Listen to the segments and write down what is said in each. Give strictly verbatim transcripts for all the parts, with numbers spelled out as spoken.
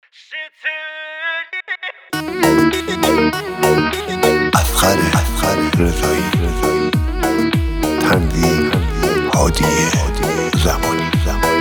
افخر رضایی تنظیم هادی زمانی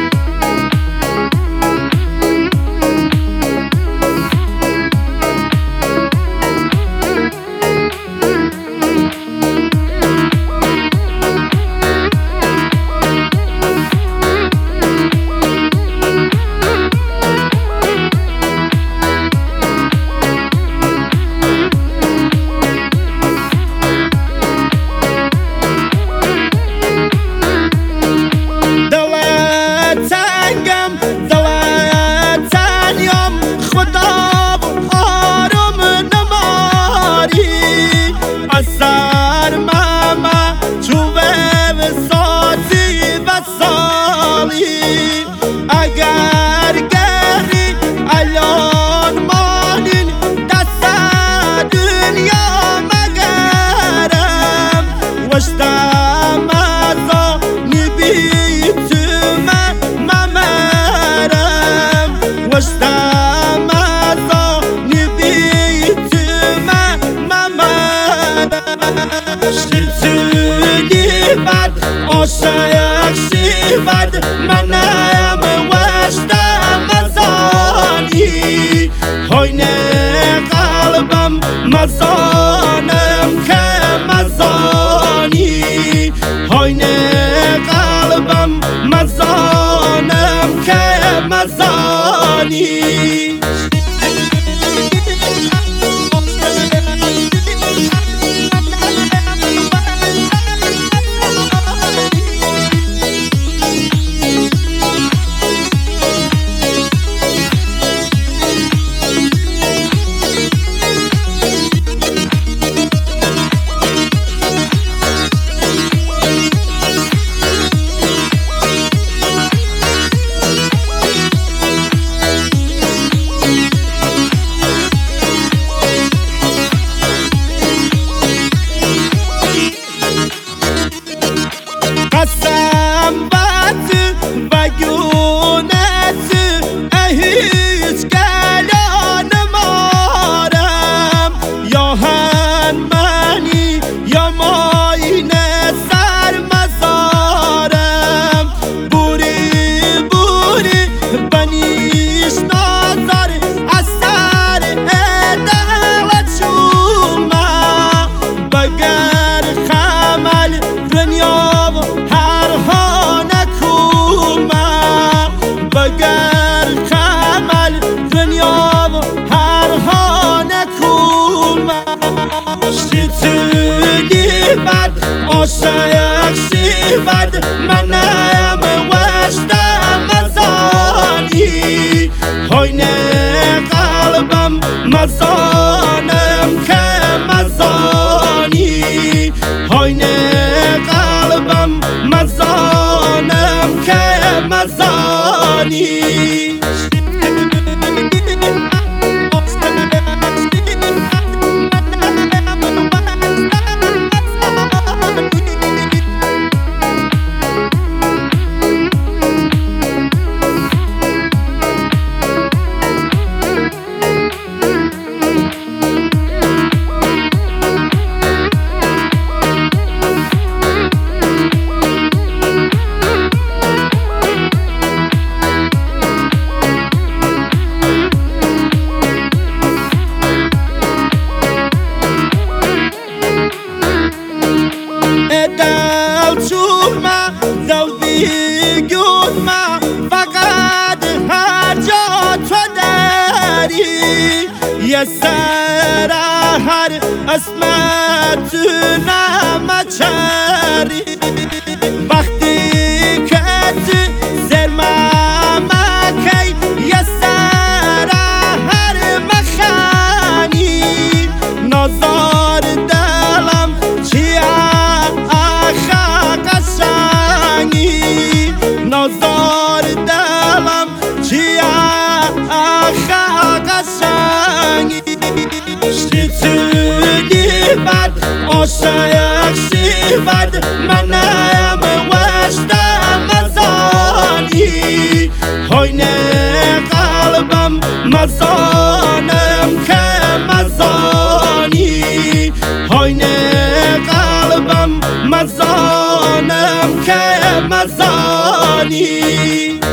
عاشق شیود منم وشتم مزانی هاین قلبم مزانم که مزانی هاین قلبم مزانم که مزانی قسم بات و گونت هیچ گلان مارم یا هن منی یا ماین سر مزارم بوری بوری بنیش نظر اثر دل چوما بگر خمل دنیا بگر کمل دنیا و هر هانکوم شیطونی بد عاشق شیود منم وشتم مزانی هاین قلبم مزانم که مزانی هاین قلبم مزانم که مزانی یه سر هر اسمت نمچری وقتی که زرممکی یه سر هر مخانی نازار دلم چیه آخه قشنگی نازار دلم چیه آخه قشنگی شیطونی بد عاشق شیود منم مزانم که مزانی آین قلبم مزانم که مزانی